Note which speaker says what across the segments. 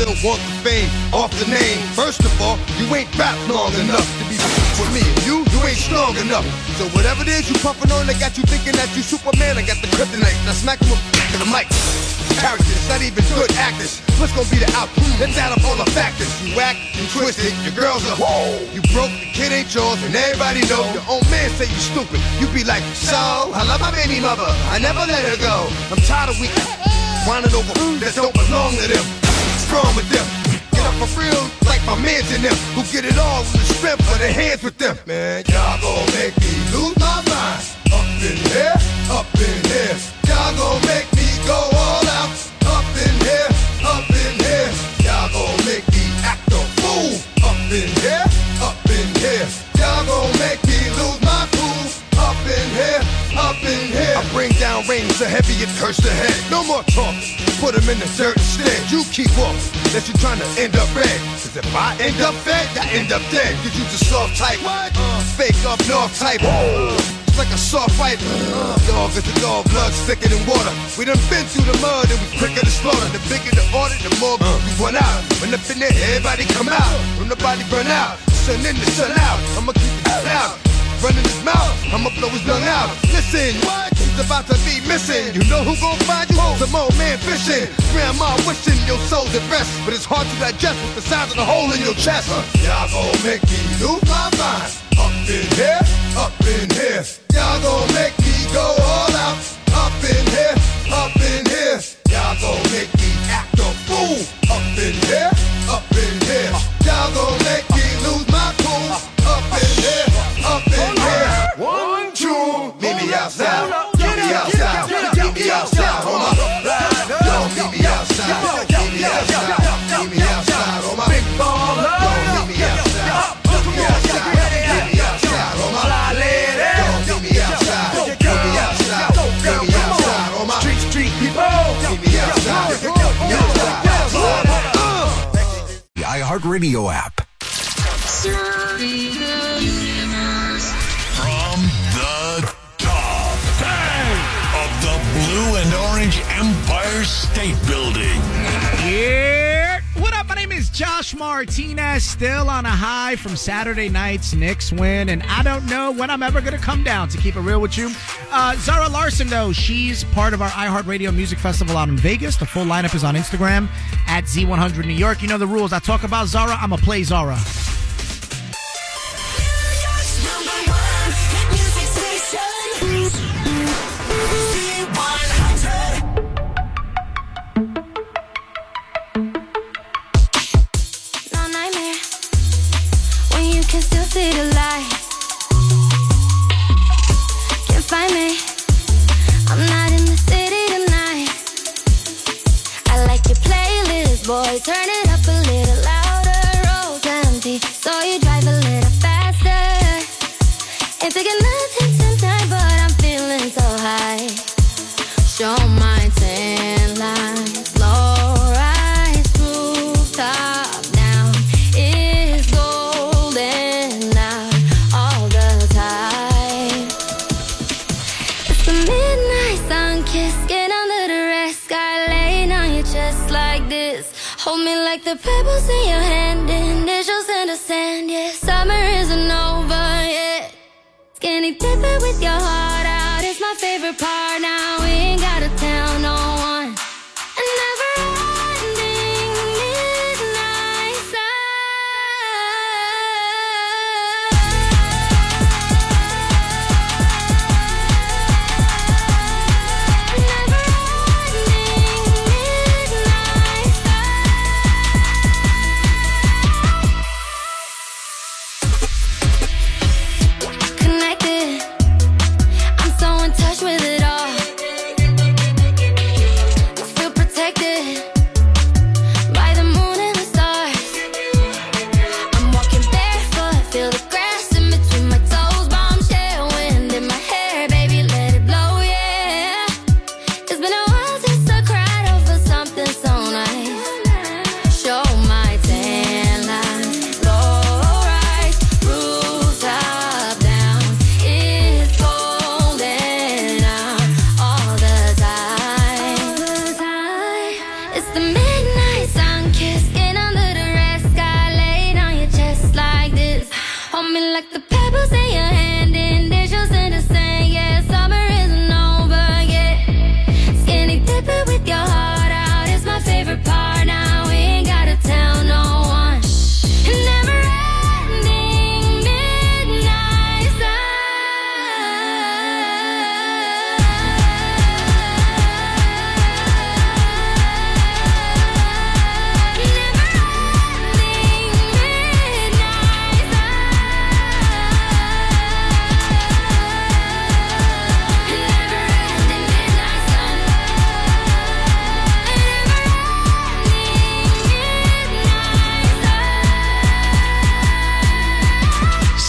Speaker 1: still want the fame off the name. First of all, you ain't rap long enough to be with me. You ain't strong enough. So whatever it is you puffin' on, they got you thinking that you Superman. I got the kryptonite. Now smack him up to the mic. Characters, not even good actors. What's gonna be the outcome? Let's add up all the factors. You whack, you twisted, your girls are whoa. You broke, the kid ain't yours, and everybody know. Your own man say you stupid. You be like, so, I love my baby mother. I never let her go. I'm tired of weak whining over that don't belong to them. Strong with them. Get up for real, like my mans in them. Who get it all with the strength of their hands with them. Man, y'all gon' make me lose my mind. Up in here, up in here. Y'all gon' make me go all out. Up in here, up in here. Y'all gon' make me act a fool. Up in here, up in here. Y'all gon' make me lose my cool. Up in here, up in here. I bring down rain so heavy it hurts the head. No more talking, put them in the dirt instead. You keep walking, unless you're trying to end up red. Cause if I end up fed, I end up dead. Cause you just soft type, fake up north type. Like a soft fight. Dog is a dog, blood thicker than water. We done been through the mud and we quicker to slaughter. The bigger the order, the more we run out. When up in there, everybody come out. When the body burn out, sun in the sun out. I'ma keep it loud. Running his mouth, I'ma blow his lung out. Listen, what? He's about to be missing. You know who gon' find you? Some old man fishing. Grandma wishing your soul's at rest, but it's hard to digest with the size of the hole in your chest. Y'all gon' make me lose my mind. Up in here, up in here. Y'all gon' make me go all out. Up in here, up in here. Y'all gon' make me act a fool. Up in here, up in here. Y'all gon' make me lose my cool. Up in here, up in here. 1, 2, meet me outside. Meet me outside. Meet me outside, homie. Yo, meet me outside. Meet me outside. Meet me outside, homie. Big baller. Yo, meet me outside. Meet me outside. Meet me outside, homie. Yo, meet me outside. Meet me outside. Meet me outside, homie. Street people. Meet me outside. Meet me outside.
Speaker 2: The iHeartRadio app.
Speaker 3: From the top of the Blue and Orange Empire State Building.
Speaker 4: Yeah. What up? My name is Josh Martinez, still on a high from Saturday night's Knicks win, and I don't know when I'm ever going to come down, to keep it real with you. Zara Larson, though, she's part of our iHeartRadio Music Festival out in Vegas. The full lineup is on Instagram at Z100 New York. You know the rules. I talk about Zara, I'm going to play Zara.
Speaker 5: See the light. Can't find me. I'm not in the city tonight. I like your playlist, boy. Turn it up a little louder. Roads empty, so you drive a little faster. Ain't taking nothing tonight, but I'm feeling so high. Show my tan lines, slow rise, rooftop down. It's golden out all the time. It's the midnight sun kiss, get under the red sky, laying on your chest like this. Hold me like the pebbles in your hand, initials in the sand. Yeah, summer isn't over yet. Skinny dipping with your heart out is my favorite part. Now we ain't gotta tell no one. And never ending midnight sun. Never ending midnight sun. Connected, I'm so in touch with it all.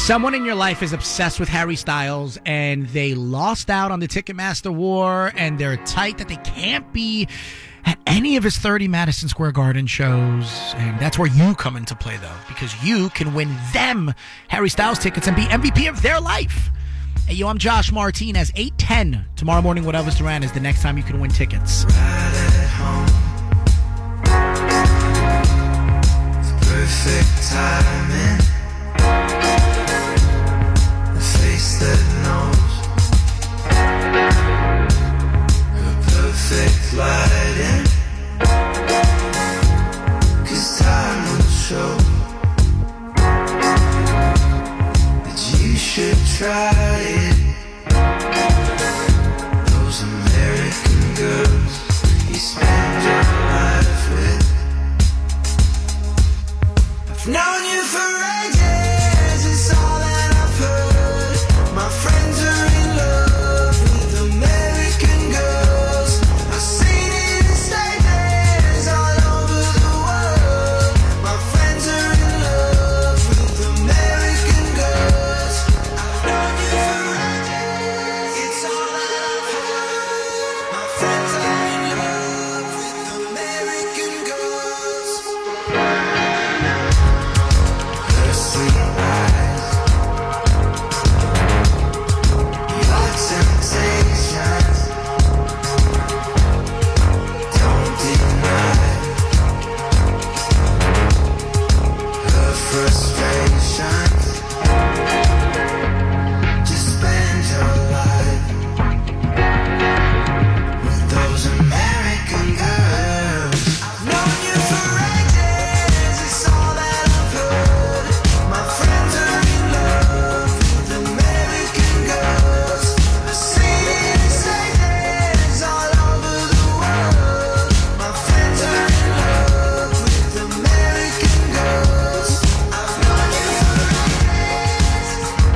Speaker 4: Someone in your life is obsessed with Harry Styles and they lost out on the Ticketmaster war and they're tight that they can't be at any of his 30 Madison Square Garden shows. And that's where you come into play, though, because you can win them Harry Styles tickets and be MVP of their life. Hey, yo, I'm Josh Martinez. 8:10 tomorrow morning with Elvis Duran is the next time you can win tickets.
Speaker 6: Right at home. It's perfect timing. The face that knows. The perfect lighting. 'Cause time will show that you should try it. Those American girls you spend your life with. I've known you for ages, it's all that I've heard. My friends are in love with American girls. I've seen it in stages all over the world. My friends are in love with American girls. I've known you for ages, it's all that I've heard. My friends are in love with American girls. Her sweet eyes, your temptations, don't deny her frustrations. Just spend your life with those American girls. I've known you for ages, it's all that I've heard. My friends are in love with American girls. I've seen it in stages all over the world. My friends are in love with American girls. I've known you for ages.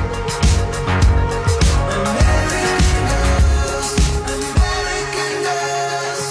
Speaker 6: American girls, American girls.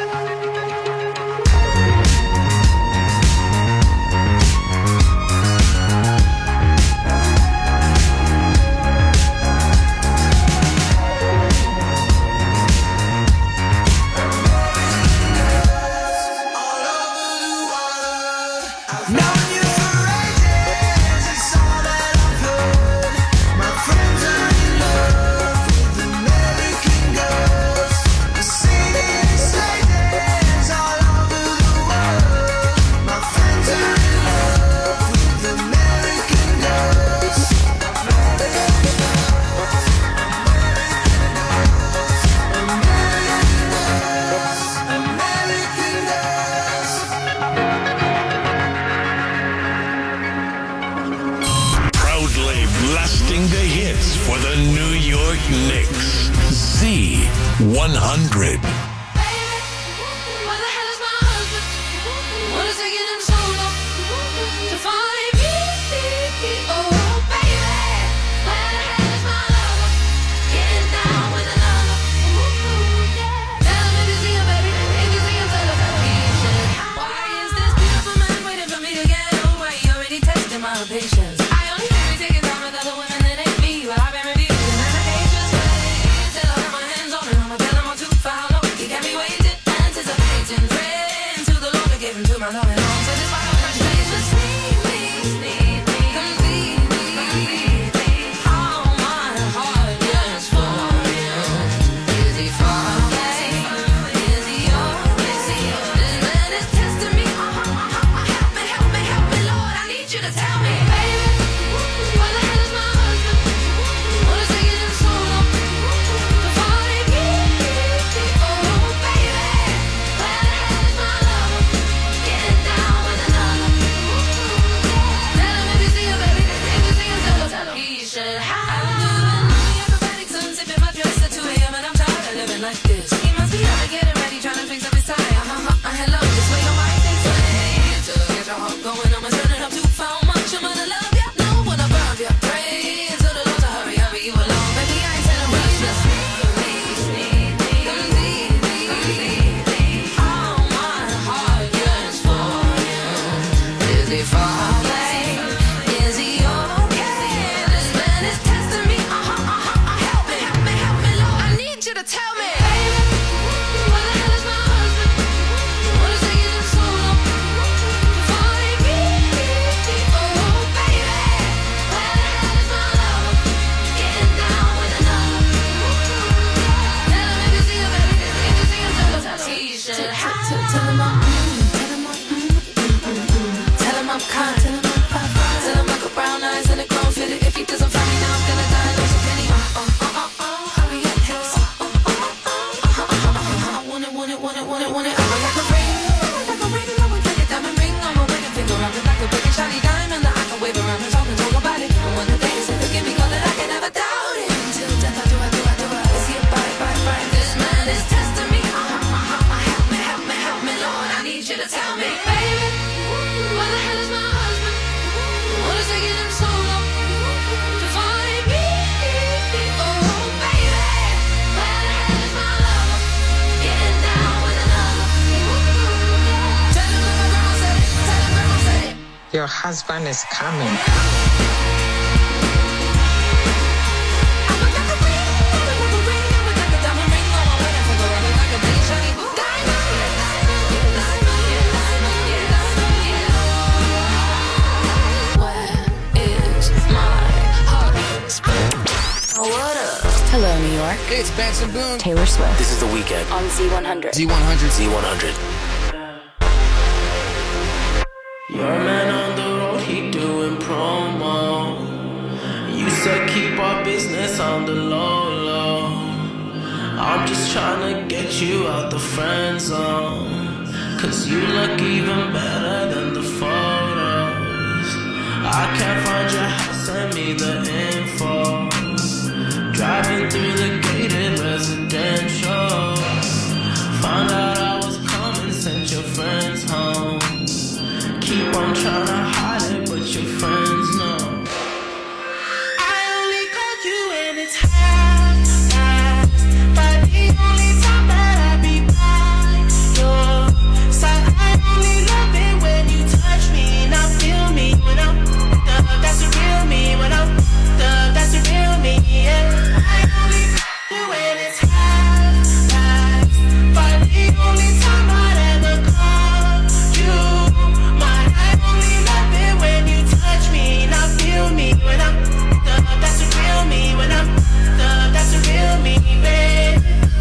Speaker 6: All over the world. I've known you for ages, it's all that I've heard. My friends are in love with American girls. I've seen it in stages all over the world. My friends are in love with American girls. American girls.
Speaker 3: Proudly blasting the hits for the New York Knicks. Z100.
Speaker 7: Where the hell is my husband? What is taking him so long to find me? Oh, baby, where the hell is my lover? Getting down with another. Tell him if you see him, baby. If you see him, tell him he should. Why is this beautiful man waiting for me to get over? He already tested my patience. I only think we taking time with other women that ain't me, but I've been reviewing and I can't just wait till I have my hands on him. I'ma tell him I'm too far long. He got me waiting, anticipating, praying to the Lord to give him to my loving arms. So this why I'm fresh face just need me, complete me. All my heart yearns for you. Is he far away? Is he always here? This man is testing me. Help me, Lord. I need you to tell me, baby, where the hell is my husband? What is taking him so long to find me? Oh, baby, where the hell is my lover? Getting down with another. Tell him if you see him, baby. If you see him, tell him he should have. I'm doing me acrobatics and zipping my dress at 2 a.m. and I'm tired of living like this. He must be out to get it ready, trying to fix up his tie. Hello, just wait on my things to get your heart going. I'ma turn it up too far much. I'm gonna love ya, know what above ya. Pray to the Lord to hurry up, you alone. Baby, I ain't telling rush ya. Need me. All my heart yearns for you. Is he far away? Is he okay? This
Speaker 8: Your husband is coming.
Speaker 9: Hello, New York.
Speaker 10: It's Benson Boone.
Speaker 9: Taylor Swift.
Speaker 10: This is The Weeknd.
Speaker 9: On Z100.
Speaker 10: Z100.
Speaker 11: Your man on the road, he doing promo. You said keep our business on the low. I'm just trying to get you out the friend zone. Cause you look even better than the photos. I can't find your house, send me the info. Driving through the gated residential. Found out I was coming, sent your friends home. Keep on trying to hide it, but your friends know. I only called you when it's half-past, but the only time that I be by your side. I only love it when you touch me, now feel me when I'm up. That's the real me when I'm up. That's the real me, yeah. I only call you when it's half-past, but the only time I'd ever call you mine. I only love it when you touch me, now feel me when I'm up. That's the real me when I'm up. That's the real me, babe.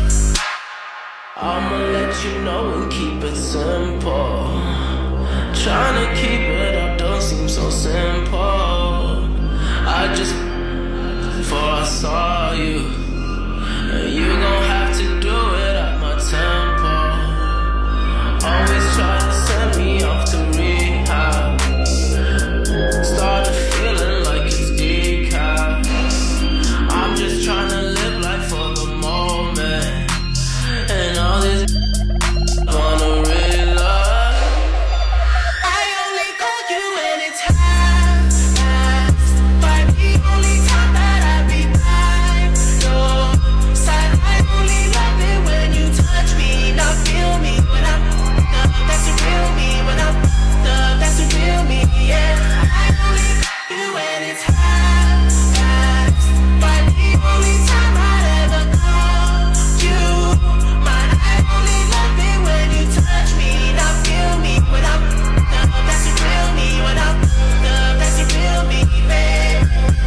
Speaker 11: I'ma let you know and keep it simple. Trying to keep it up don't seem so simple. I just before I saw you, and you gon' have to do it at my tempo. Always try to send me off to rehab. Started feeling like it's decaf. I'm just trying to live life for the moment, and all this wanna realize. I only called you when it's half-past, but the only time that I be by your side. I only love it when you touch me, now feel me when I'm up. That's the real me when I'm up. That's the real me, yeah. I only call you when it's half-past, but the only time I'd ever call you mine. I only love it when you touch me, now feel me when I'm up. That's the real me when I'm up. That's the real me, babe.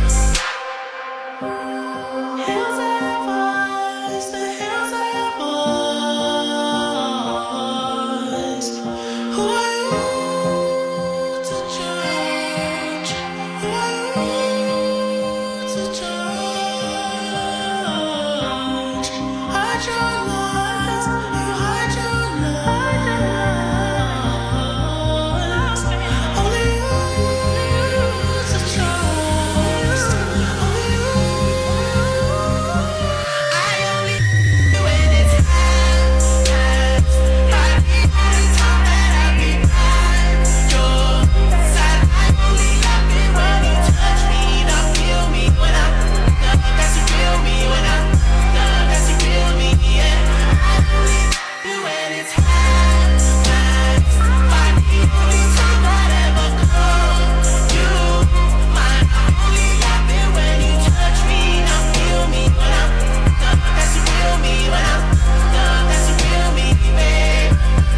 Speaker 11: Hills have eyes, the hills have eyes. Who are you to judge? Who are you to judge? Hide your lies, you hide your lies. Only you to trust. Only you. I only when it's half-past, but the only time that I be by your side. I only love it when you touch me, now feel me when I'm up. That's the real me when I'm up. That's the real me, yeah. I only love you when it's half-past, but the only time I'd ever call you mine. I only love it when you touch me, now feel me when I'm up. That's the real me when I'm up. That's the real me, babe.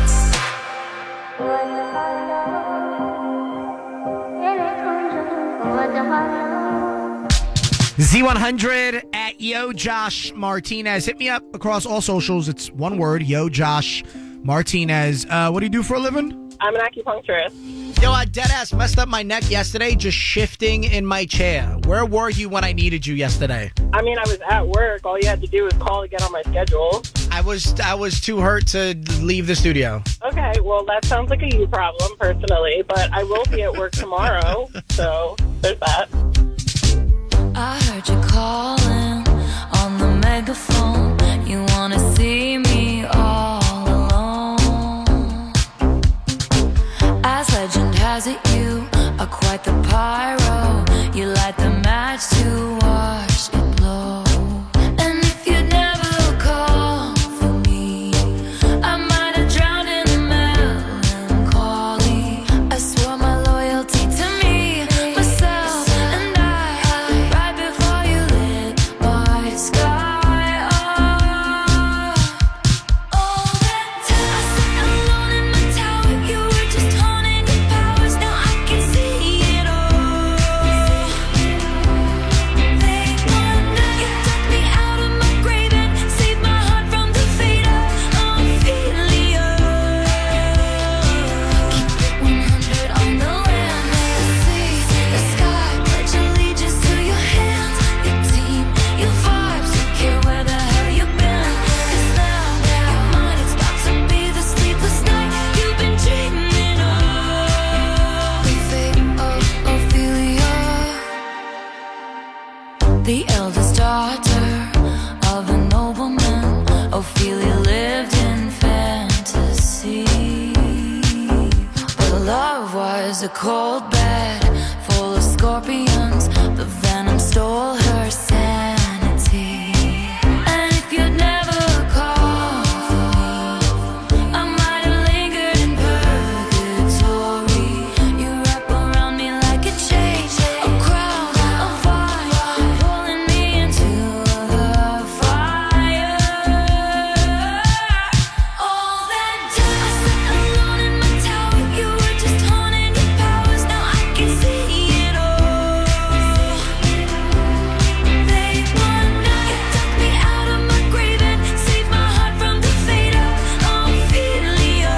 Speaker 4: Z100 at Yo Josh Martinez. Hit me up across all socials. It's one word, Yo Josh Martinez. What do you do for a living?
Speaker 12: I'm an acupuncturist.
Speaker 4: Yo, I deadass messed up my neck yesterday just shifting in my chair. Where were you when I needed you yesterday?
Speaker 12: I mean, I was at work. All you had to do was call to get on my schedule.
Speaker 4: I was too hurt to leave the studio.
Speaker 12: Okay, well, that sounds like a you problem, personally, but I will be at work tomorrow, so there's that.
Speaker 13: I heard you calling on the megaphone. You wanna see me all alone. As legend has it, you are quite the pyro. You light the match to watch it blow. And if you'd never call for me, I might have drowned in melancholy. I swore my loyalty was a cold bed full of scorpions. The venom stole her sanity. And if you'd never called for me, I might have lingered in purgatory. You wrap around me like a chain, a crown of fire, pulling me into the fire. All that time I sat alone in my tower, you were just haunting your powers. Now I can see it all. They wonder you took me out of my grave and saved my heart from the fate of Ophelia.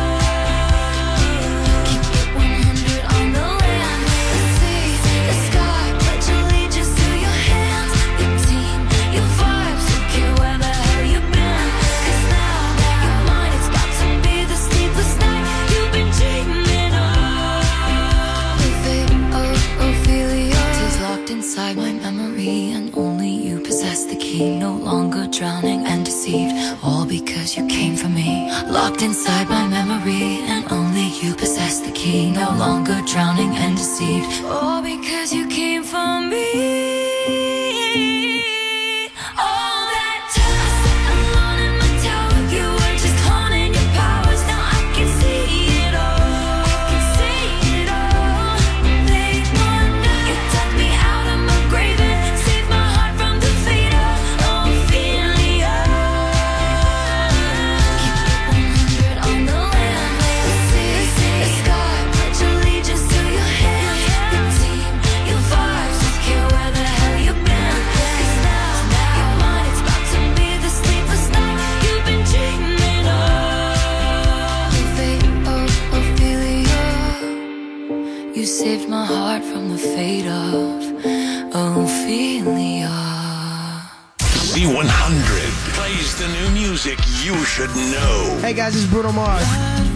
Speaker 13: Keep it 100 on the land, the sea, the sky. Pledge allegiance to your hands, your team, your vibes. Don't care where the hell you've been, 'cause now you're mine. It's about to be the sleepless night you've been dreaming of. The fate of Ophelia is locked inside my memory, and only you possess the key. No longer drowning and deceived, all because you came for me. Locked inside my memory, and only you possess the key. No longer drowning and deceived, all because you came for me. All that time I sat alone in my tower, you were just haunting your powers. Now I can see it all. I can see it all. They wonder you took me out of my grave and saved my heart from the fate of Ophelia. Keep it 100 on the land, the sea, the sky. Pledge allegiance to your hands, your team, your vibes. Don't care where the hell you've been, 'cause now you're mine. It's about to be the sleepless night you've been dreaming of. The fate of Ophelia. You saved my heart from the fate of Ophelia.
Speaker 3: C100 plays the new music you should know.
Speaker 8: Hey guys, this is Bruno Mars.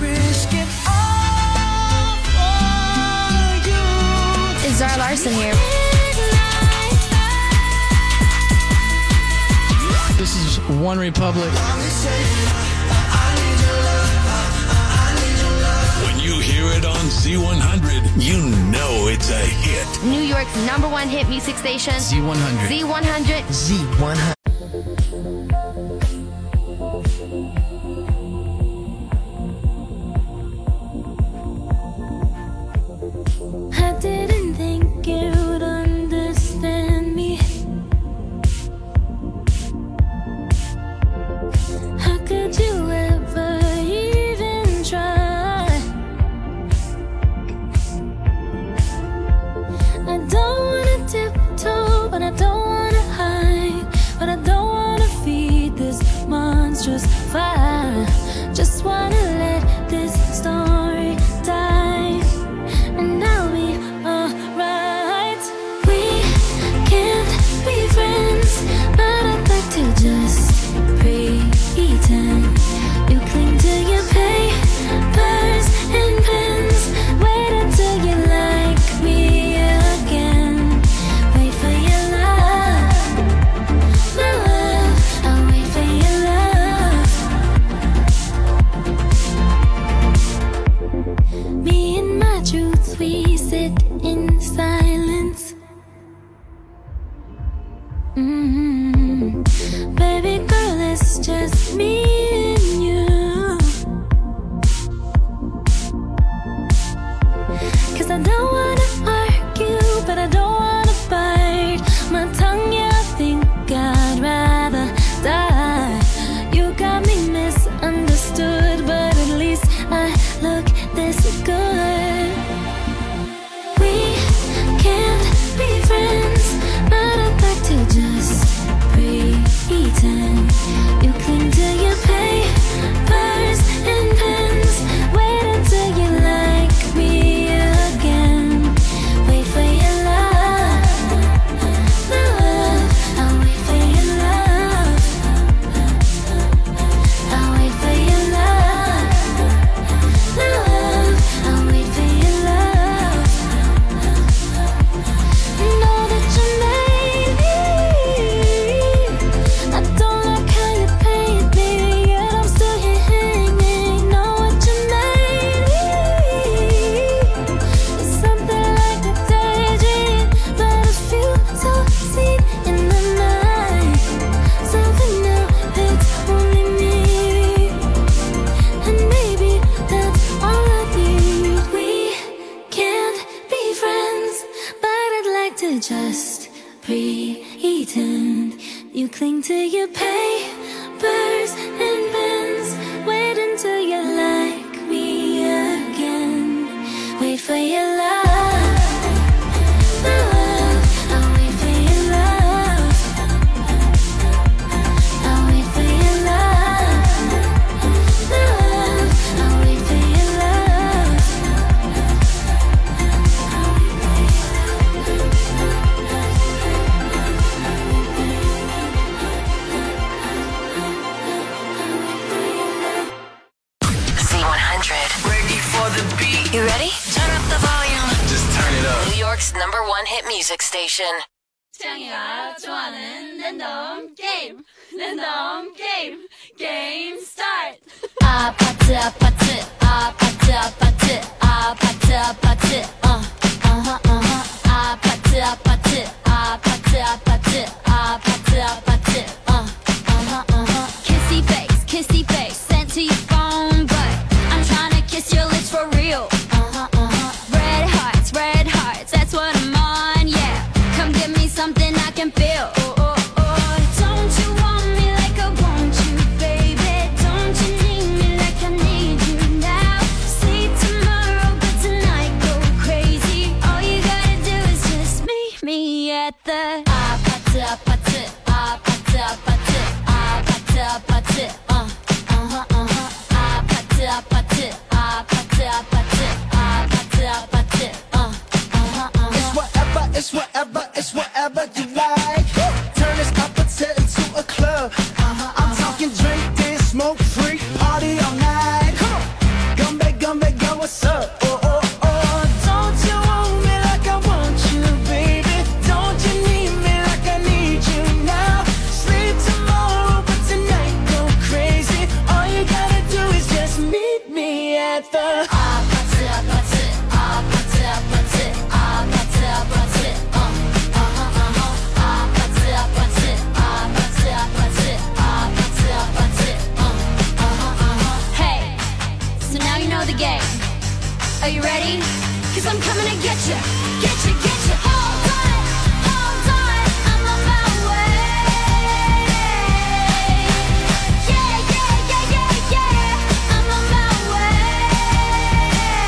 Speaker 5: It's Zara Larson here.
Speaker 8: This is One Republic.
Speaker 3: When you hear it on C100, you know it's a hit.
Speaker 5: New York's #1 hit music station.
Speaker 8: Z100.
Speaker 5: Z100.
Speaker 8: Z100.
Speaker 13: I didn't think you'd understand me. How could you ever even try? I don't wanna tiptoe, but I don't wanna hide. But I don't wanna feed this monstrous fire. Just wanna let this story die, and I'll be alright. We can't be friends, but I'd like to just pretend. You cling to your papers and pens. Wait until you like me again. Wait for your love, my love. I'll wait for your love. Me and my truth, we sit in silence. Baby girl, it's just me and you. 'Cause I don't wanna argue, but I don't wanna bite my tongue. Yeah, I think I'd rather die. You got me misunderstood, but at least I look this good. We can't be friends, but I'd like to just pretend. You cling to your papers and pens. Wait until you like me again. pretend. You cling to your papers and pens. Wait until you like me again. Wait for your love. I'll wait for your love. I'll wait for your love. I'll wait for your love.
Speaker 9: Z100.
Speaker 10: Ready for the beat.
Speaker 9: You ready? Turn up the volume.
Speaker 3: Just turn it up.
Speaker 9: New York's #1 hit music station.
Speaker 13: 창이가 좋아하는 랜덤 게임, 랜덤 게임, 게임 스타트. 아파트 아파트 아파트 아파트 아파트 아파트 아파트 아파트 아파트 아파트 아파트 아파트 kissy face sent to your phone, but I'm trying to kiss your lips for real. Red hearts, that's what I'm on, yeah. Come give me something I can feel. Don't you want me like I want you, baby? Don't you need me like I need you now? Sleep tomorrow, but tonight go crazy. All you gotta do is just meet me at the 아파트 아파트 아파트 아파트 아파트 아파트 아파트 아파트 아파트 아파트
Speaker 6: It's whatever you like. Turn this opposite into a club. I'm talking drink, dance, smoke, free, party all night. Come back, girl, what's up? Don't you want me like I want you, baby? Don't you need me like I need you now? Sleep tomorrow, but tonight go crazy. All you gotta do is just meet me at the
Speaker 13: 아파트 아파트 아파트 아파트 아파트 아파트 Hey, so now you know the game. Are you ready? 'Cause I'm coming to get you. Hold on, I'm on my way. Yeah, I'm on my way.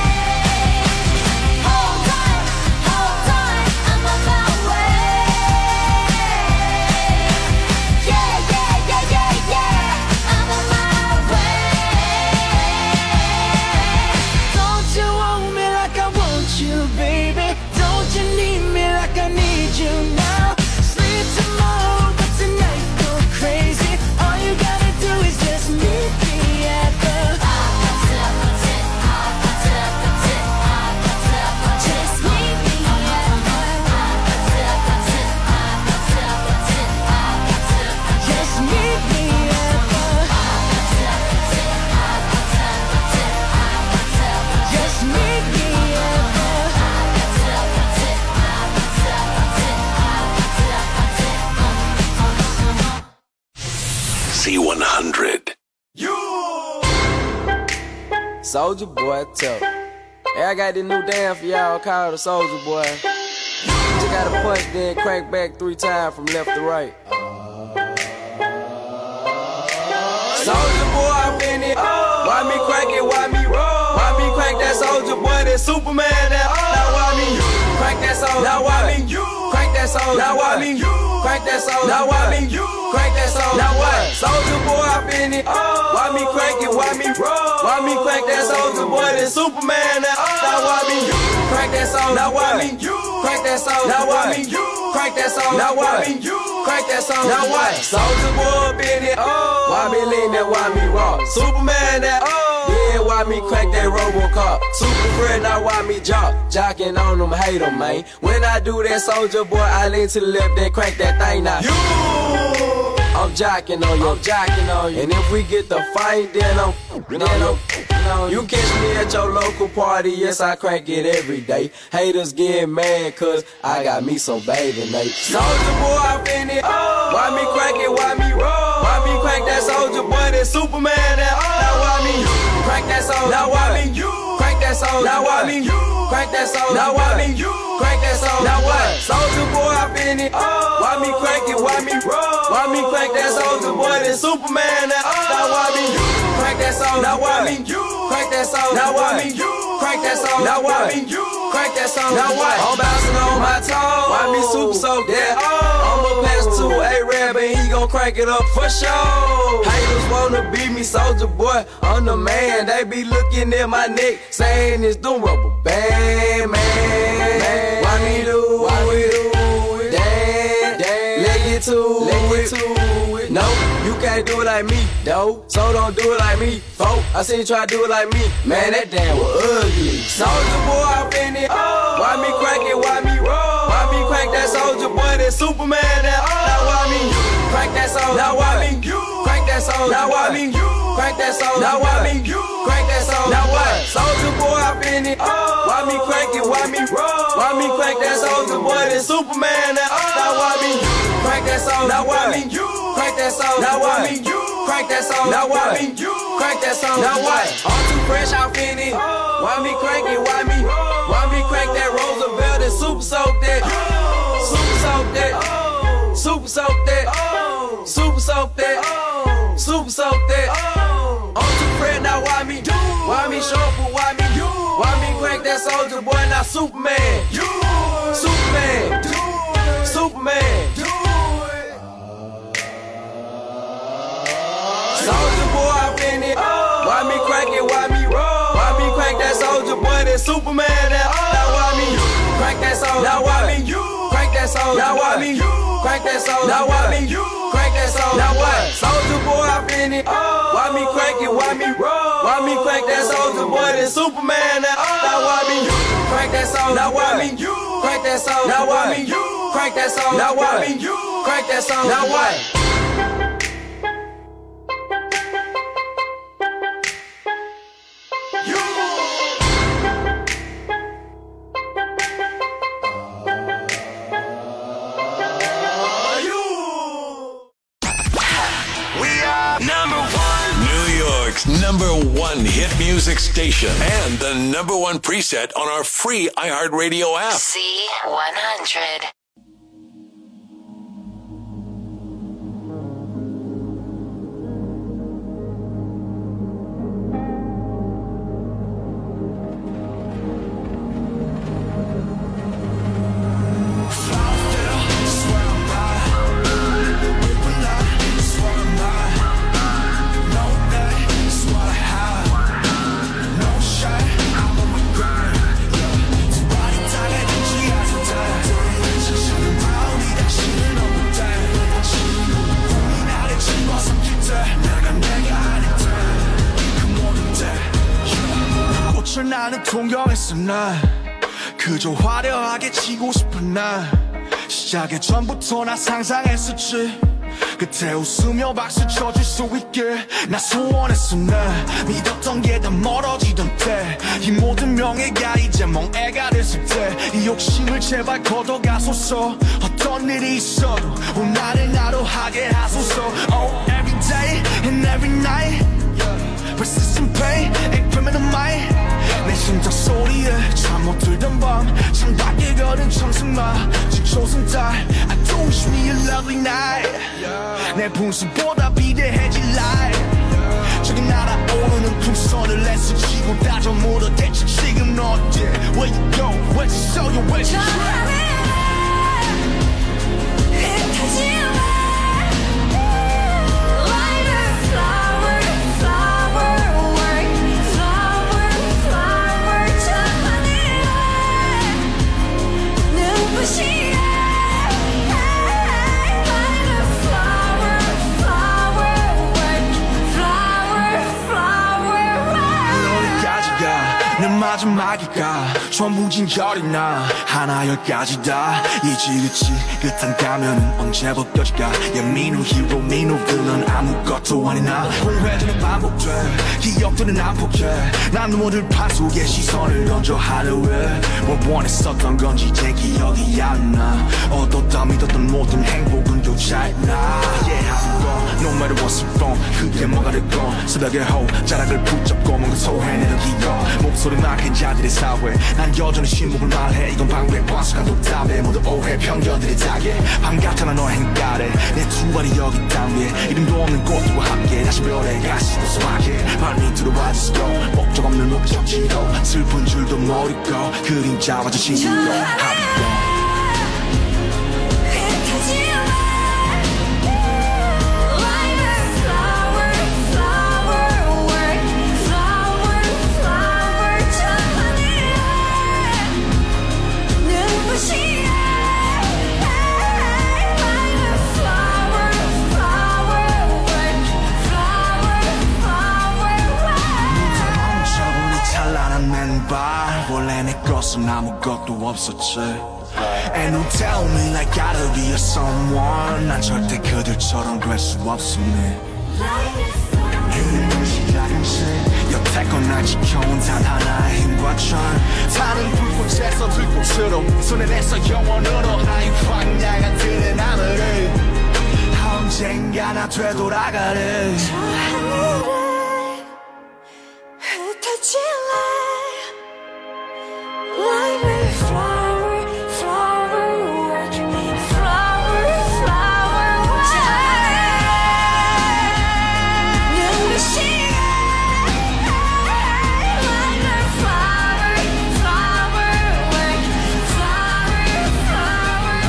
Speaker 13: Hold on, I'm on my way. Yeah, I'm on my way.
Speaker 6: Don't you want me like I want you, baby? Don't you need me like I need you now? Sleep tomorrow, but tonight go crazy. All you gotta do is just meet me at the
Speaker 13: Just meet me
Speaker 6: Just meet me at the Just meet me
Speaker 3: Z100.
Speaker 10: Soldier Boy tough. Hey, I got this new dance for y'all called the Soldier Boy. You just gotta punch, then crank back 3 times from left to right. Soldier Boy, I been it. Why me crank it? Why me roll? Why me crank that Soldier Boy? That Superman? That now why me crank that Soldier? Now why me crank that Soldier? Now why me crank that Soldier? Now why me crank that Soldier? Now what? Soldier Boy, I been it. Why me crank it? Why me roll? Why me crank that Soldier Boy? That Superman? That now why me crank that Soldier? Now why me crank that Soldier? Now why me crank that Soldier? Now why me crank that Soldier? Now what? Soldier Boy, been it. Why me lean that? Why me raw? Superman? That yeah, why me crank that RoboCop? Super friend, now why me jocking on them, hate them, man. When I do that, Soldier Boy, I lean to the left, then crank that thing now. I'm jocking on you, and if we get the fight, then I'm you catch me at your local party, yes, I crank it every day. Haters get mad, cause I got me some bathing Nate. Soldier Boy, I been it. Why me crank it, why me roll? Why me crank that Soldier Boy, that Superman, that now why me crank that Soldier? Now why me crank that Soldier? Now why me crank that soul. Now why me? Crank that soul. Now what? Soldier boy, I been it. Why me crank it? Why me roll? Why me crank that soldier boy? Then Superman. Now why me? Crank that soul. Now why me? Crank that soul. Now why me? Crank that soul. Now why me? Crank that soul. Now what? I'm bouncing on my toes. Why me super soaked that? I'ma pass to A-Rab and he gon' crank it up for sure. Haters wanna beat me, soldier boy. I'm the man. They be looking at my neck, saying it's the rubber band, man. Why me do it? Damn, let get to it. No, you can't do it like me, though. So don't do it like me, folk. I seen you try to do it like me. Man, that damn was ugly. Soldier boy, I been it. Why me crank it? Why me roll? Why me crank that soldier boy? That Superman. Now why me crank that soul? Now why me crank that soul? Now why me crank that soul? Now why me crank that soul? Now what? Soldier boy, I been it. Why me crank it? Why me roll? Why me crank that soldier boy? That Superman. Now why me crank that soul? Now why me crank that soul? Now why me crank that soul? Now why me crank that soul? Now what? I'm too fresh, I'm in it. Why me crank it? Why me crank that Roosevelt and super soak that? Super soak that. Super soak that. Super soak that. Super soak that. I'm too fresh, now why me? Why me shuffle? Why me crank that soldier boy? Now Superman. Superman. Superman. Soldier boy, I been it. Why me crank it? Why me roll? Why me crank that soldier boy? That Superman. Now why me crank that soul? Now why me crank that soul? Now why me crank that soul? Now why me crank that soul? Now what? Soldier boy, I been it. Why me crank it? Why me roll? Why me crank that soldier boy? That Superman. Now why me crank that soul? Now why me crank that soul? Now why me crank that soul? Now why me crank that soul? Now what?
Speaker 3: Number one hit music station and the number one preset on our free iHeartRadio app.
Speaker 9: C100.
Speaker 14: 나는 동경했어 난 그저 화려하게 지고 싶은 날 시작의 전부터 나 상상했었지 끝에 웃으며 박수 쳐줄 수 있게 나 소원했어 난 믿었던 게 다 멀어지던 때 이 모든 명예가 이제 멍해가 됐을 때 이 욕심을 제발 걷어가소서 어떤 일이 있어도 오늘을 나로 하게 하소서 Oh every day and every night persistent pain and criminal mind 내 심장 소리에 잠 못 들던 밤 창밖에 걸은 청승마 지초선 달 I do wish me a lovely night 내 분수보다 비대해질 life 저기 날아오르는 풍선을 애쓰지고 다져 물어 대체 지금 너 어때 Where you go where'd you show you where'd you show 마지막이가 전부 진결이 나 하나 열까지 다 이지그치 끝한 가면은 언제 벗겨질까 Yeah me no hero me no villain 아무것도 아닌 나 공회전은 반복돼 기억들은 안폭해 난 눈물을 판 속에 시선을 던져 하루에 뭘 원했었던 건지 이제 기억이 안 나 얻었다 믿었던 모든 행복은 교차했나 Yeah I'm gone no matter what's wrong 그게 뭐가 됐건 새벽의 호흡 자락을 붙잡고 뭔가 소해내는 기억 목소리만 큰 자들의 사회 난 난 여전히 침묵을 말해 이건 방패 과수가 독답해 모두 오해 편견들이 다게 반갑잖아 너의 행가래 내 두 발이 여기 땅 위에 이름도 없는 꽃들과 함께 다시 별에 가시고 소확해 발밑으로 와주시고 목적 없는 목적지로 슬픈 줄도 모르고 그림자마저 신기로 하고 원래 내 것은 아무것도 없었지 And don't tell me like gotta be a someone 난 절대 그들처럼 될 수 없음네 여태껏 날 지켜온 단 하나의 힘과 천 타는 불꽃에서 들꽃으로 손에 내서 영원으로 하얀 광야가 드는 하늘을 언젠가 나 되돌아가래
Speaker 6: 저 하늘에 흩어질래 Like a flower, flower work, flower, flower work. 눈부시게 like a flower, flower work, flower, flower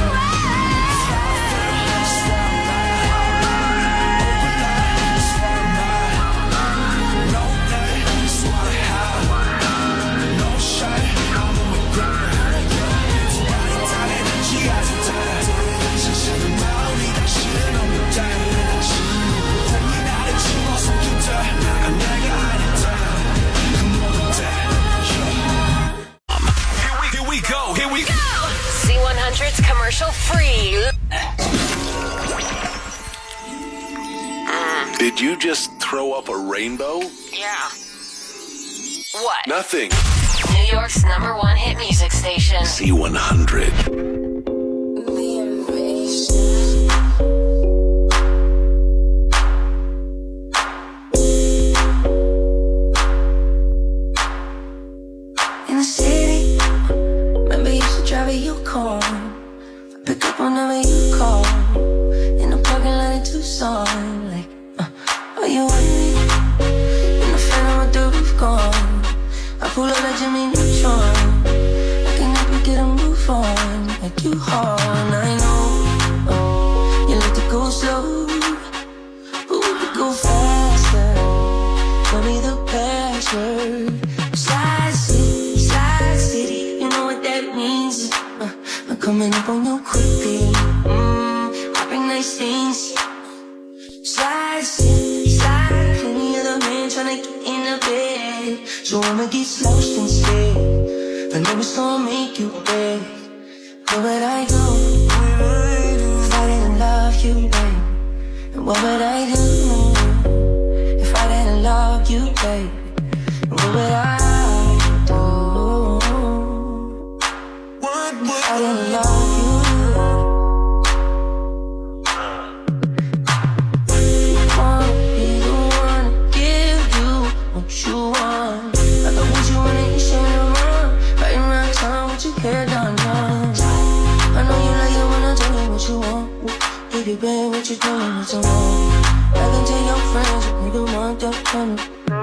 Speaker 3: Here we go.
Speaker 9: C100's commercial free.
Speaker 3: Did you just throw up a rainbow?
Speaker 9: Yeah. What?
Speaker 3: Nothing.
Speaker 9: New York's #1 hit music station.
Speaker 3: C100.
Speaker 6: In the city, remember you used to drive a Yukon. I pick up whenever you call. In the parking lot in Tucson, like, are you with me? In the phantom with the roof gone. I pull up like Jimmy Neutron. I can help you get a move on, like you hard. I know you like to go slow, but we could go faster. Tell me the password. Slide city, you know what that means. I'm coming up on you quickly. I bring nice things. Slide city, slide. Plenty of the men tryna get in the bed, so I'ma get slouched instead. I know it's gonna make you beg. What would I do if I didn't love you, babe? And what would I do if I didn't love you, babe? And what would I do? I didn't love you. Wanna be the one to give you what you want. I thought what you wanted, you should run. Right around town with your hair done. I know you like it when I tell you what you want. Baby, baby, what you doing? What's wrong? I can tell your friends you don't want that money.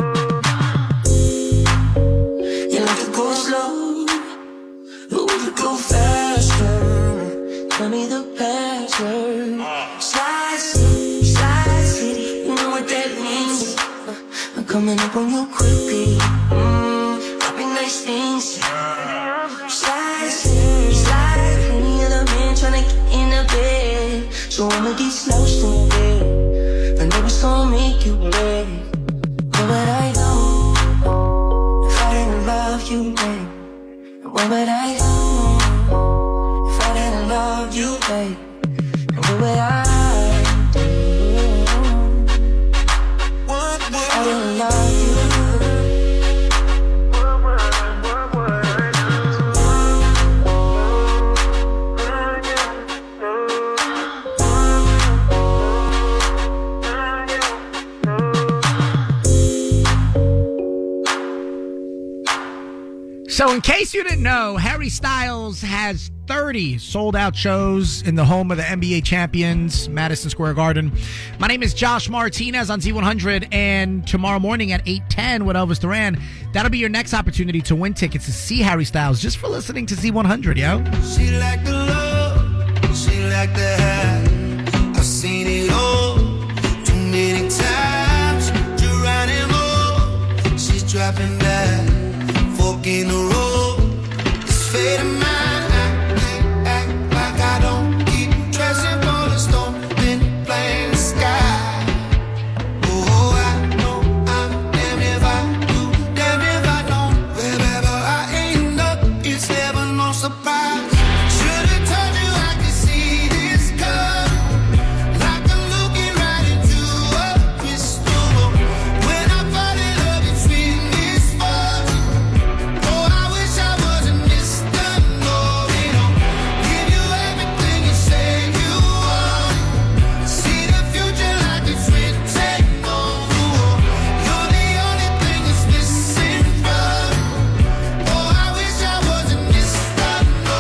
Speaker 6: You like to go slow, but we could go faster. Tell me the password. Slide city, you know what that means. I'm coming up on you quickly. I bring nice things. Slide city, slide. Plenty of the men tryna get in the bed, so I'ma get slouched in bed. I know it's gonna make you beg. What would I do if I didn't love you, babe? What would I do if I didn't love you, babe? What would I do if I didn't love you?
Speaker 4: So in case you didn't know, Harry Styles has 30 sold-out shows in the home of the NBA champions, Madison Square Garden. My name is Josh Martinez on Z100, and tomorrow morning at 8:10 with Elvis Duran, that'll be your next opportunity to win tickets to see Harry Styles just for listening to Z100, yo.
Speaker 6: She like the love, she like the high. I've seen it all too many times. Geronimo, she's dropping back, fork in the road. It's fate of mine. I act like I don't keep dressing for the storm, been playing the sky. Oh, I know I'm damned if I do, damned if I don't. Wherever I end up, it's never no surprise. Should've told you I could see this coming, like I'm looking right into a crystal ball. When I fall in love, it's sweet misfortune. Oh, I wish I wasn't Mr. Know-it-all. Give you everything you say you want. See the future like it's written on the wall. You're the only thing that's missing from me. Oh, I wish I wasn't Mr. Know-it-all.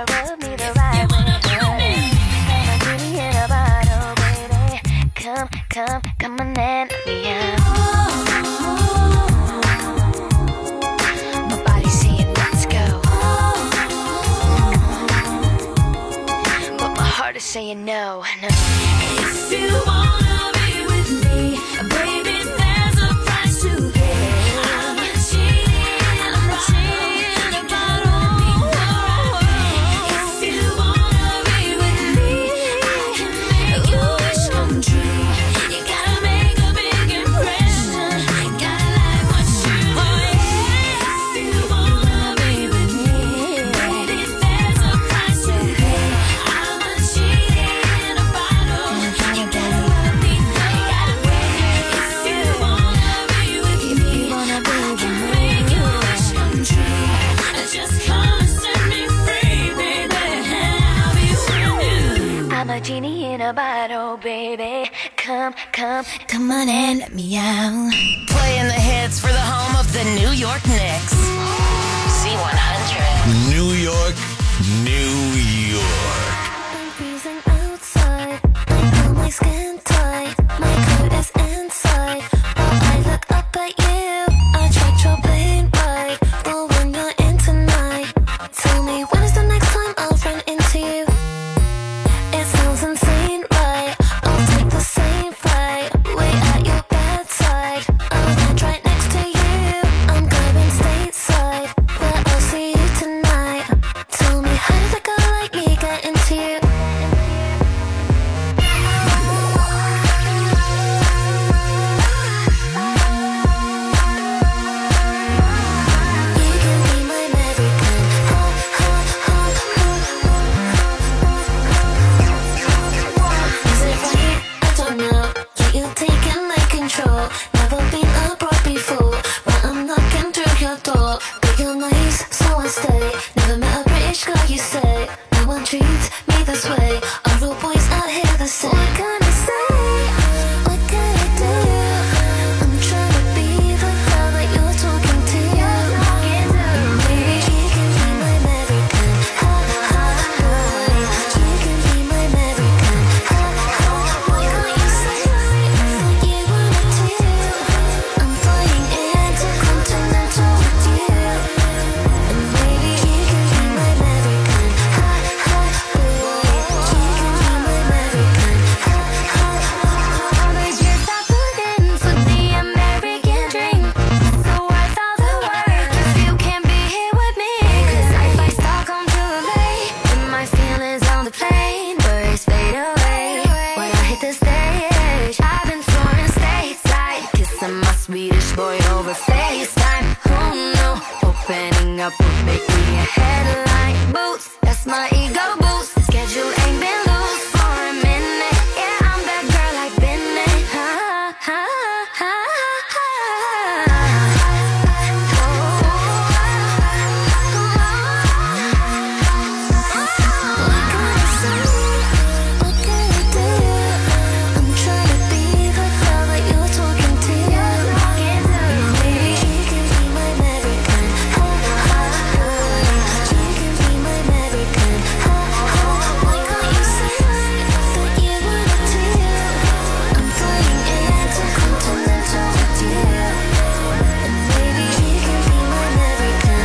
Speaker 5: rub me the right way. I'm a genie in a bottle, baby. Come on and let me out. My body's saying let's go, but my heart is saying no.
Speaker 7: If you wanna be with me, baby, there's a price to pay. I'm a cheating about all. If you wanna be with me, I can make your wish come true. You gotta make a big impression. Gotta like what you want. If you wanna be with me, baby, there's a price to pay. I'm a cheating about all. You gotta love me that way. If you wanna be with me, I can make your wish come true. Just come and set me free, baby. I'll be with you.
Speaker 5: I'm a genie in a bottle, baby. Come on and let me out.
Speaker 9: Playing the hits for the home of the New York Knicks. Z100.
Speaker 3: New York, New York.
Speaker 5: I'm freezing outside. I pull my skin tight. My coat is inside. While I look up at you, I treat your plane right. But when you're in tonight, tell me when is the next time I'll run into you? It sounds insane, right? I'll take the same flight. Wait at your bedside. I'll land right next to you. I'm grabbing stateside. Where I'll see you tonight. Tell me how did a girl like me get into you? You can be my American. Is it right? I don't know. Yeah, you're taking my control. Never been abroad before, but I'm knocking through your door. But you're nice, so I stay. Never met a British girl, you say. No one treats me this way. All the boys out here the same. What can I say? What can I do? I'm trying to be the girl that you're talking to. Maybe you can be my American. You can be my American. Why can't you say that you wanna do? I'm flying intercontinental with you. And maybe you can be my American. You can be my American. But you're not looking for the American dream. So worth all the work if you can't be here with me. 'Cause if I Stockholm too late, then my feelings on the plane birds fade away. When I hit the stage, I've been flying stateside, kissing my Swedish boy over FaceTime. Oh no, opening up would make me a headline. Boots, that's my ego boost. Schedule ain't been loose for a minute. Yeah, I'm that girl I've been in. What can I do? I'm trying to be the girl that you're talking to. Maybe you can be my American. You can be my American. Why can't you say that you wanna do? I'm flying intercontinental with you. And maybe you can be my American.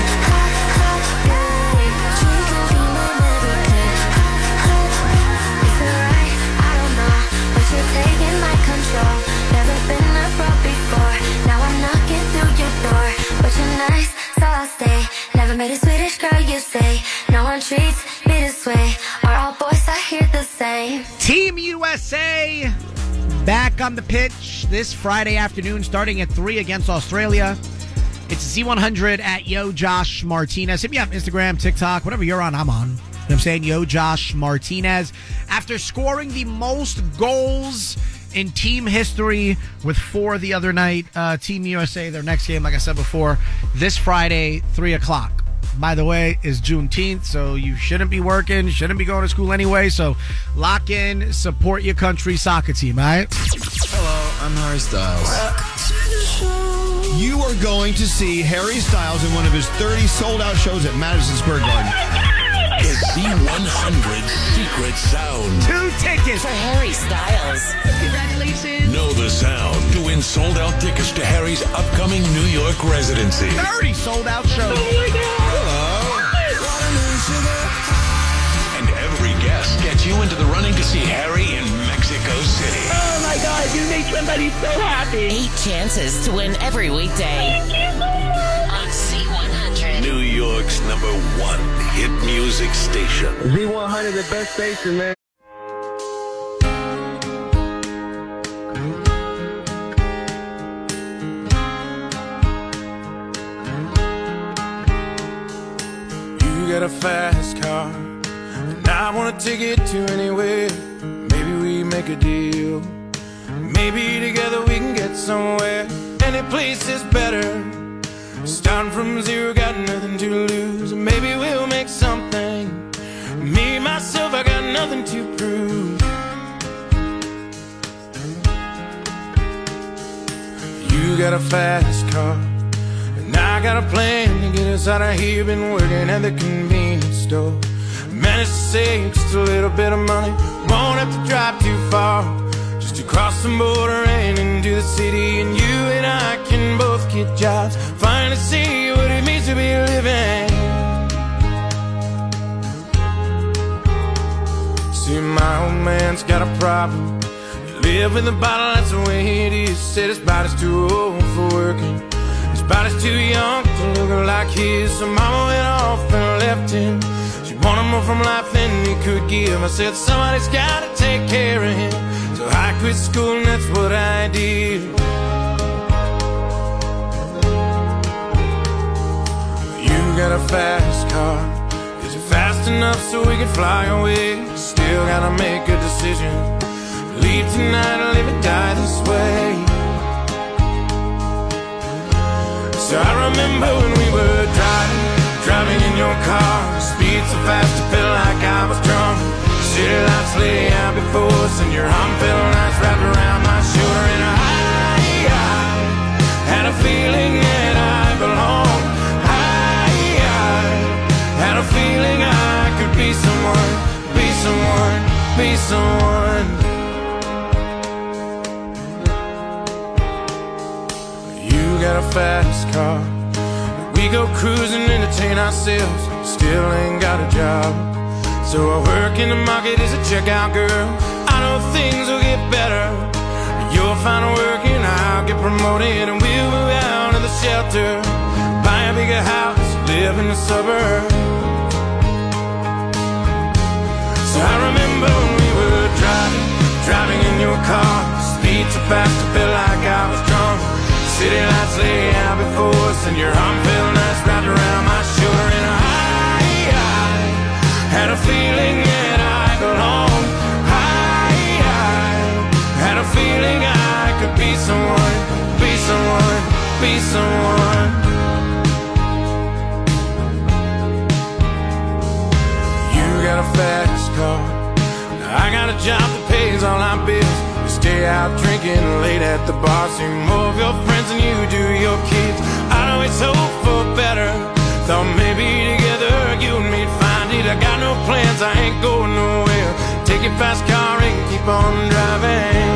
Speaker 5: You can be my American. Is it right? I don't know, but you're taking my control. Never been abroad before. Now I'm knocking through your door. But you're nice, so I'll stay. Never met a Swedish girl, you say. No one treats me this way. Are all boys out here the same?
Speaker 4: Team USA back on the pitch this Friday afternoon, starting at 3 against Australia. It's Z100 at Yo Josh Martinez. Hit me up Instagram, TikTok, whatever you're on, I'm on. You know what I'm saying? Yo Josh Martinez. After scoring the most goals in team history with 4 the other night, Team USA, their next game, like I said before, this Friday, 3 o'clock. By the way, is Juneteenth, so you shouldn't be working, shouldn't be going to school anyway, so lock in, support your country soccer team, all right?
Speaker 15: Hello, I'm Harry Styles. You are going to see Harry Styles in one of his 30 sold-out shows at Madison Square Garden.
Speaker 3: Z100 Secret Sound.
Speaker 4: 2 tickets
Speaker 9: for Harry Styles.
Speaker 7: Congratulations.
Speaker 3: Know the sound to win sold-out tickets to Harry's upcoming New York residency.
Speaker 4: 30 sold-out shows.
Speaker 3: And every guest gets you into the running to see Harry in Mexico City.
Speaker 7: Oh my God, you make somebody so happy.
Speaker 9: 8 chances to win every weekday.
Speaker 7: Thank you so much.
Speaker 9: On Z100.
Speaker 3: New York's #1 hit music station.
Speaker 16: Z100, the best station, man.
Speaker 14: You got a fast car, and I wanna take it to anywhere. Maybe we make a deal. Maybe together we can get somewhere. Any place is better. Starting from zero, got nothing to lose. Maybe we'll make something. Me, myself, I got nothing to prove. You got a fast car, and I got a plan to get us out of here. Been working at the convenience store. Managed to save just a little bit of money. Won't have to drive too far, just to cross the border and into the city. And you and I can both get jobs, finally see what it means to be living. See, my old man's got a problem. He live with a bottle, that's the way it is. Said his body's too old for working, his body's too young to look like his. So mama went off and left him. She wanted more from life than he could give. I said somebody's gotta take care of him. So I quit school and that's what I did. You got a fast car. Is it fast enough so we can fly away? Still gotta make a decision. Leave tonight or live or die this way. So I remember when we were driving in your car. Speed so fast it felt like I was drunk. City lights lay out before us, and your arm felt nice wrapped around my shoulder. And I had a feeling that I belonged. I had a feeling I could be someone, be someone, be someone. You got a fast car. We go cruising, entertain ourselves. Still ain't got a job. So I work in the market as a checkout girl. I know things will get better. You'll find work and I'll get promoted, and we'll move out of the shelter, buy a bigger house, live in the suburbs. So I remember when we were driving in your car. Speed so fast it felt like I was drunk. City lights lay out before us, and your arm felt nice wrapped around my shoulder. And I had a feeling that I belonged. I had a feeling I could be someone, be someone, be someone. You got a fast car. I got a job that pays all our bills. You stay out drinking late at the bar. See more of your friends than you do your kids. I always hope for better. Thought maybe together you and me'd find it. I got no plans, I ain't going nowhere. Take your fast car and keep on driving.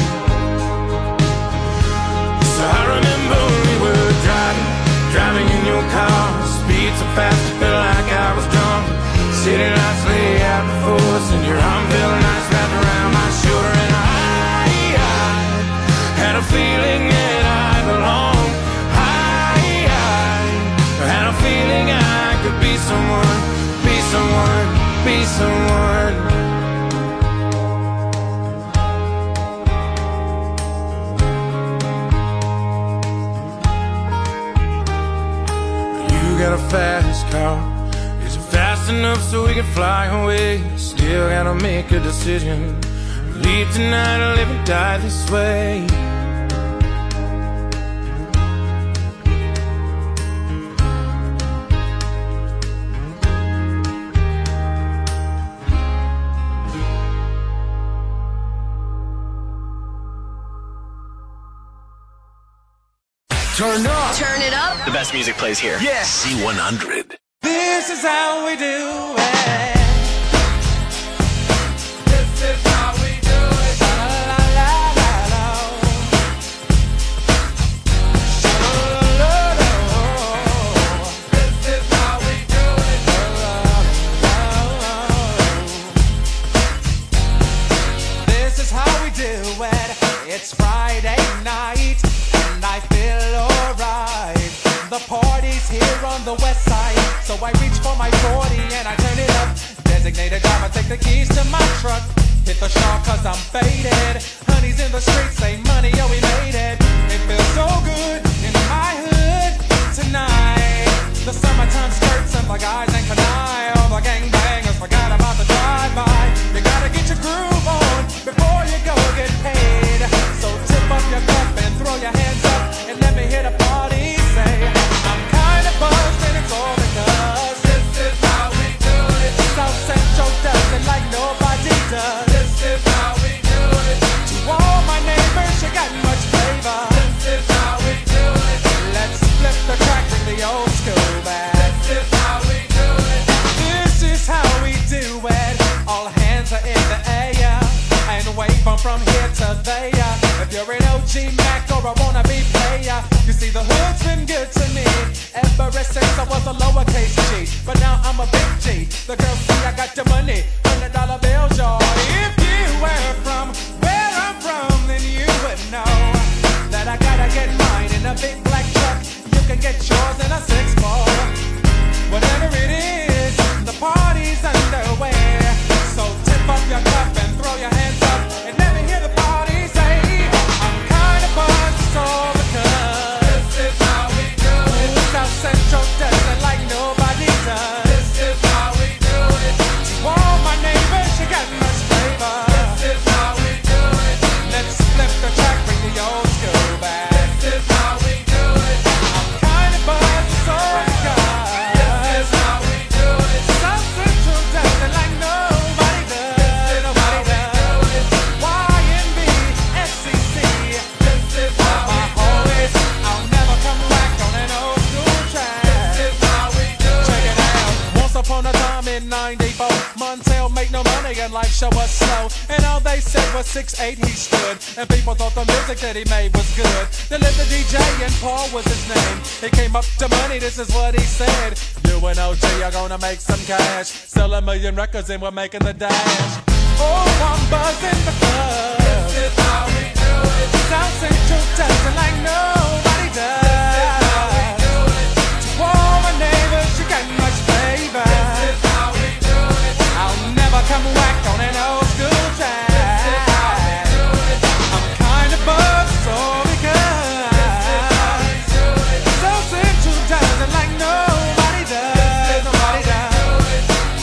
Speaker 14: So I remember when we were driving in your car. Speed so fast it felt like I was drunk. City lights lay out before us, and your arm felt nice wrapped around my shoulder. And I had a feeling that I belonged. I had a feeling I could be someone, be someone, be someone. You got a fast car. Is it fast enough so we can fly away? Still gotta make a decision. Leave tonight or live and die this way.
Speaker 3: Turn up.
Speaker 9: Turn it up.
Speaker 3: The best music plays here.
Speaker 14: Yeah.
Speaker 3: C100.
Speaker 14: This is how we do it.
Speaker 17: It's Friday night and I feel alright. The party's here on the west side, so I reach for my 40 and I turn it up. Designated driver, take the keys to my truck. Hit the shop cause I'm faded. Honey's in the streets, say money, yo, we made it. It feels so good in my hood tonight. The summertime skirts and the guys ain't canine. All the gangbangers forgot about the drive-by. You gotta get your groove on before you go get paid. So tip up your cup and throw your hands up and let me hear the party say, I'm kinda buzzed and it's all because this is how we do it. South Central does it like nobody does. This is how we do it. To all my neighbors, you got much flavor. This is how we do it. Let's flip the track with the old school back. This is how we do it. This is how we do it. All hands are in the air and wave from here to there. If you're an OG Mac or a wannabe player, you see the hood's been good to me ever since I was a lowercase G. But now I'm a big G. The girls see I got the money, $100 bills, y'all. If you were from where I'm from, then you would know that I gotta get mine in a big black truck. You can get yours in a 6-4. Whatever it is, the party's underway. So tip up your cup and throw your hands up and let me hear the party say, I'm kinda buzzed, it's all because this is how we do it. South Central does it like nobody does. This is how we do it. To all my neighbors, you got much flavor. This is how we do it. Let's flip the track, bring the old school back. This is how we do it. I'm kinda buzzed, it's all because this is how we do it. South Central does it like nobody does. Nobody does. YNB, SCC. This is how my always. I'll never come back on an old school track. This is how we do it. Check it out. Once upon a time in '94, Montel made no money and life show was slow. And all they said was 6'8" he stood. And people thought the music that he made was good. They lived the DJ and Paul was his name. He came up to money, this is what he said. You and OG are gonna make some cash. Sell 1 million records and we're making the dash. Oh, I'm buzzing because this is how we do it. South Central does it like nobody does. This is how we do it. To all my neighbors, you got much flavor. This is how we do it. I'll never come back on an old school track. This is how we do it. I'm kinda buzzed, so because this is how we do it. South Central does it like nobody does. Nobody does.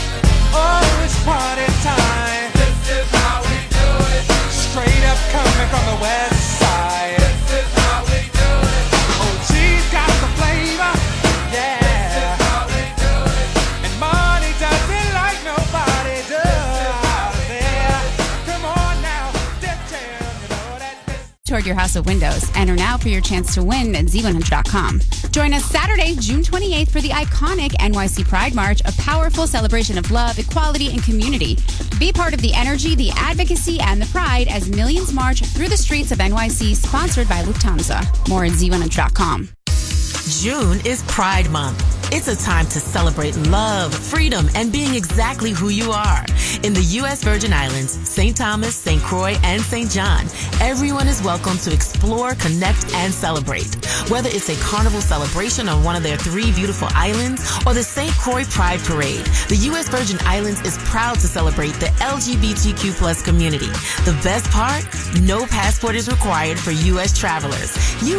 Speaker 17: Oh, it's party time. This is how we do it. Straight up coming from the west side. This is how we do it. Oh, she's got the flavor. Yeah. This is how we do it. And money does it like nobody does. Yeah. Come on now, Def Jam, you know that this.
Speaker 18: Toward your House of Windows. Enter now for your chance to win at Z100.com. Join us Saturday, June 28th for the iconic NYC Pride March, a powerful celebration of love, equality, and community. Be part of the energy, the advocacy, and the pride as millions march through the streets of NYC, sponsored by Lufthansa. More at Z100.com.
Speaker 9: June is Pride Month. It's a time to celebrate love, freedom, and being exactly who you are. In the U.S. Virgin Islands, St. Thomas, St. Croix, and St. John, everyone is welcome to explore, connect, and celebrate. Whether it's a carnival celebration on one of their 3 beautiful islands or the St. Croix Pride Parade, the U.S. Virgin Islands is proud to celebrate the LGBTQ+ community. The best part? No passport is required for U.S. travelers.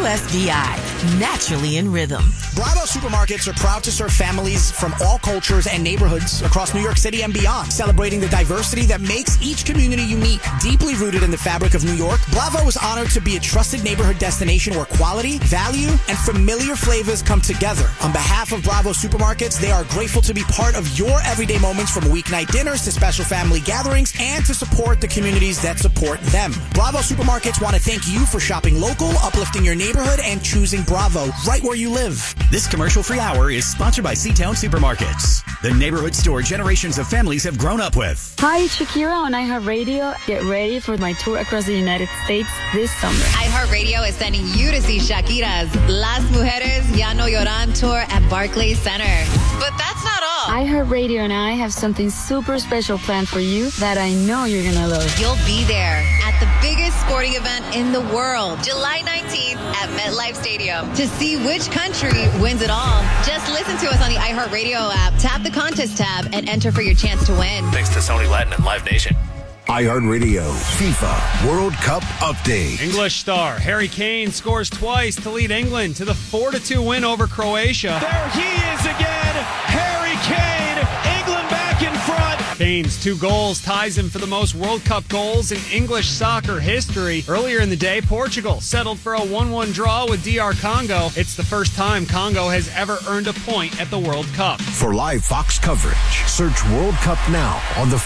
Speaker 9: USVI, naturally in rhythm.
Speaker 19: Bravo supermarkets are proud to serve families from all cultures and neighborhoods across New York City and beyond, celebrating the diversity that makes each community unique. Deeply rooted in the fabric of New York, Bravo is honored to be a trusted neighborhood destination where quality, value, and familiar flavors come together. On behalf of Bravo supermarkets, they are grateful to be part of your everyday moments, from weeknight dinners to special family gatherings, and to support the communities that support them. Bravo supermarkets want to thank you for shopping local, uplifting your neighborhood, and choosing Bravo right where you live.
Speaker 20: This commercial-free hour is sponsored by C-Town Supermarkets, the neighborhood store generations of families have grown up with.
Speaker 21: Hi, it's Shakira on iHeartRadio. Get ready for my tour across the United States this summer.
Speaker 22: iHeartRadio is sending you to see Shakira's Las Mujeres Ya No Lloran tour at Barclays Center. But that's not all.
Speaker 21: iHeartRadio and I have something super special planned for you that I know you're going to love.
Speaker 22: You'll be there at the biggest sporting event in the world, July 19th at MetLife Stadium. To see which country wins it all, just listen to us on the iHeartRadio app, tap the contest tab, and enter for your chance to win.
Speaker 1: Thanks to Sony Latin and Live Nation.
Speaker 3: iHeartRadio FIFA World Cup update.
Speaker 2: English star Harry Kane scores twice to lead England to the 4-2 win over Croatia.
Speaker 14: There he is again, Harry Kane, England back in front.
Speaker 2: Kane's 2 goals ties him for the most World Cup goals in English soccer history. Earlier in the day, Portugal settled for a 1-1 draw with DR Congo. It's the first time Congo has ever earned a point at the World Cup.
Speaker 3: For live Fox coverage, search World Cup now on the